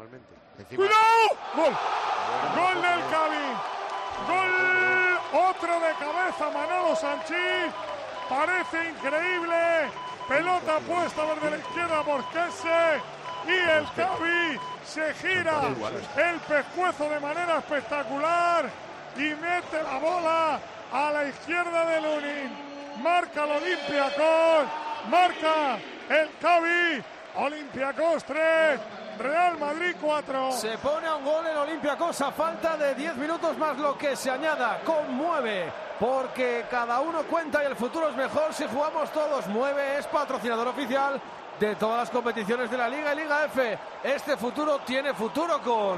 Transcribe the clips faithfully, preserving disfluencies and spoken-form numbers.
totalmente. Encima... ¡Cuidado! ¡Gol! ¡Gol del Cavi! ¡Gol! Otro de cabeza, Manolo Sanchís. Parece increíble. Pelota puesta desde la izquierda por Kesse. Y el Cavi se gira el pescuezo de manera espectacular y mete la bola a la izquierda de Lunin. Marca el Olympiacos, marca el Cavi. Olympiacos tres, Real Madrid cuatro. Se pone a un gol en Olympiacos a falta de diez minutos más lo que se añada. Conmueve, porque cada uno cuenta y el futuro es mejor si jugamos todos. Mueve, es patrocinador oficial de todas las competiciones de la Liga y Liga F. Este futuro tiene futuro con...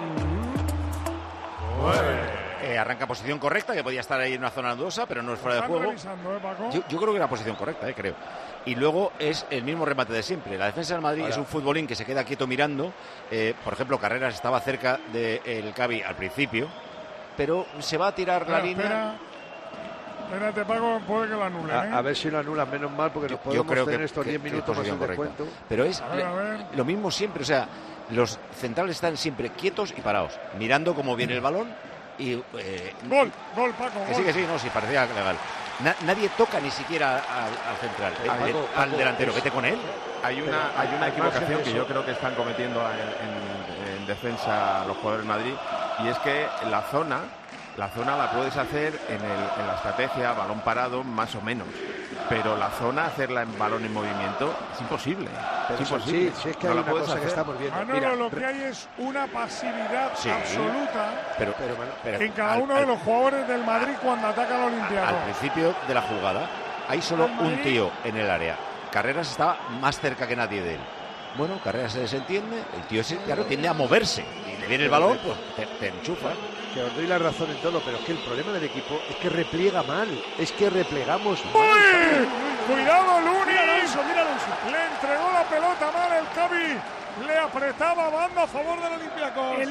Eh, arranca posición correcta, que podía estar ahí en una zona dudosa, pero no es fuera de juego. ¿eh, Paco? Yo, yo creo que era posición correcta, eh, creo. Y luego es el mismo remate de siempre. La defensa del Madrid Ahora. es un futbolín que se queda quieto mirando. Eh, por ejemplo, Carreras estaba cerca del Cavi al principio, pero se va a tirar espera, la línea. Espera. Espérate, Paco, puede que lo anulen, ¿eh? A, a ver si lo anulan, menos mal, porque yo, nos podemos yo creo tener que, estos diez minutos más el descuento. Pero es a ver, a ver. lo mismo siempre, o sea, los centrales están siempre quietos y parados, mirando cómo viene el balón y... Eh, gol, gol, Paco, que gol. sí, que sí, no, sí, parecía legal. Na, nadie toca ni siquiera al, al central, eh, Paco, al, Paco, al delantero, vete con él. Hay una, hay una equivocación que yo creo que están cometiendo en, en, en defensa los jugadores del Madrid, y es que la zona... La zona la puedes hacer en, el, en la estrategia, balón parado, más o menos. Pero la zona, hacerla en balón en movimiento, es imposible. Pero es imposible. Sí, sí, es que no hay la una puedes cosa hacer. que estamos viendo. Manolo, Mira, lo que hay es una pasividad sí, absoluta pero, pero, pero, en cada al, uno al, de los jugadores del Madrid cuando ataca al Olympiacos. Al principio de la jugada hay solo un tío en el área. Carreras estaba más cerca que nadie de él. Bueno, Carreras se desentiende, el tío ese, claro, tiende a moverse y le viene el balón, pues te, te enchufa. Que os doy la razón en todo, pero es que el problema del equipo es que repliega mal, es que replegamos mal. ¡Uy! ¡Cuidado, Lunin! Mira Alonso, mira Alonso. Le entregó la pelota mal el Cavi, le apretaba banda a favor del Olympiacos.